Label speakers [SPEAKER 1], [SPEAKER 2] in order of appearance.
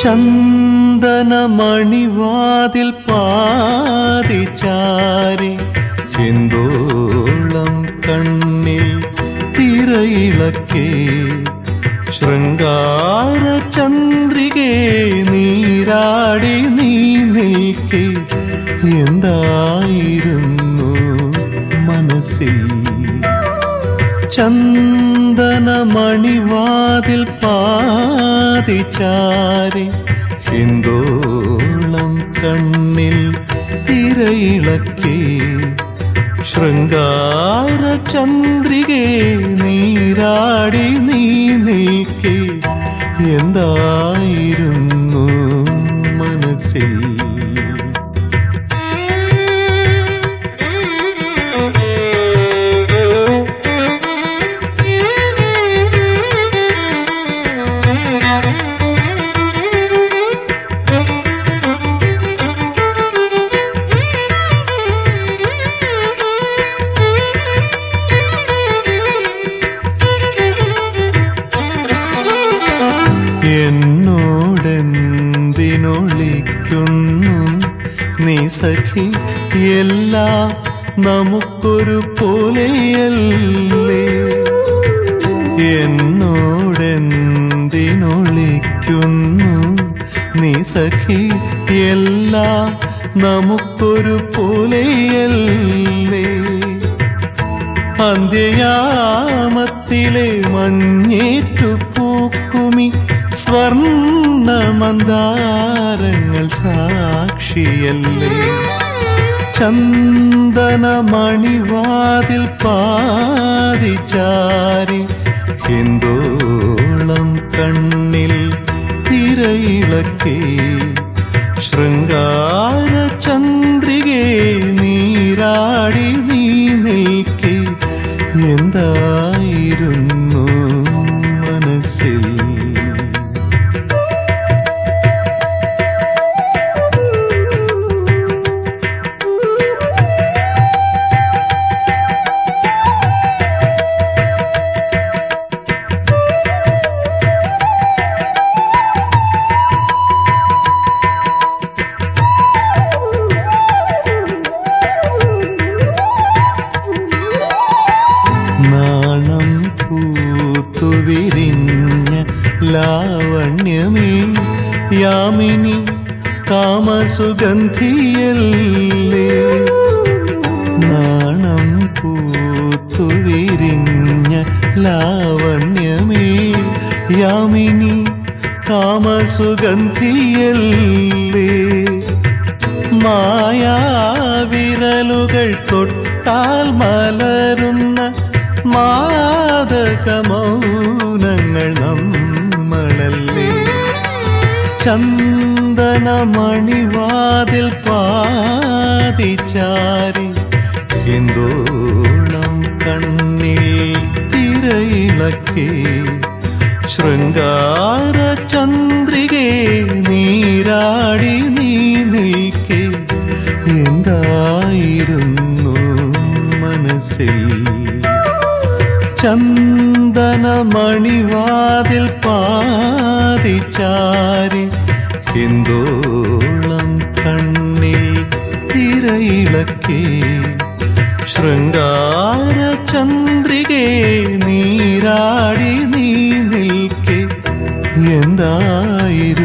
[SPEAKER 1] ചന്ദനമണിവാതിൽ പാതിചാരി ഹിന്ദോളം കണ്ണിൽ തിരയിളക്കേ ശൃംഗാര ചന്ദ്രികേ നീരാടി നീ നിൽക്കേ എന്തായിരുന്നു മനസ്സിൽ ചന്ദനമണിവാതിൽ പാതിചാരി ഹിന്ദോളം കണ്ണിൽ തിരയിളക്കേ ശൃംഗാര ചന്ദ്രികേ നീരാടി നീ നിൽക്കേ എന്തായിരുന്നു മനസ്സിൽ എന്നോടെന്തിനൊളിക്കുന്നു നീ സഖി എല്ലാം നമുക്കൊരു പോലെയല്ലേ എന്നോടെന്തിനൊളിക്കുന്നു നീ സഖി എല്ലാം നമുക്കൊരു പോലെയല്ലേ അന്ത്യയാമത്തിലെ മഞ്ഞേറ്റു പൂക്കുമി സ്വർണ്ണമന്ദാരങ്ങൾ സാക്ഷിയല്ലേ ചന്ദനമണിവാതിൽ പാതിചാരി ഹിന്ദോളം കണ്ണിൽ തിരയിളക്കേ ശൃംഗാര ചന്ദ്രികേ നീരാടി നീ നിൽക്കേ എന്തായിരുന്നു മനസ്സിൽ നാണം പൂത്തുവിരിഞ്ഞ ലാവണ്യമേ യാമിനി കാമസുഗന്ധിയല്ലേ നാണം പൂത്തുവിരിഞ്ഞ ലാവണ്യമേ യാമിനി കാമസുഗന്ധിയല്ലേ മായാവിരലുകൾ തൊട്ടാൽ മലരുന്ന മാദകമൗനങ്ങൾ നമ്മളല്ലേ ചന്ദനമണിവാതിൽ പാതിചാരി ഹിന്ദോളം കണ്ണിൽ തിരയിളക്കേ ശൃംഗാര ചന്ദ്രികേ നീരാടി നീ നിൽക്കേ എന്തായിരുന്നു മനസ്സിൽ ചന്ദനമണിവാതിൽ പാതിചാരി ഹിന്ദോളം കണ്ണിൽ തിരയിളക്കേ ശൃംഗാര ചന്ദ്രികേ നീരാടി നീ നിൽക്കേ എന്തായിരുന്നു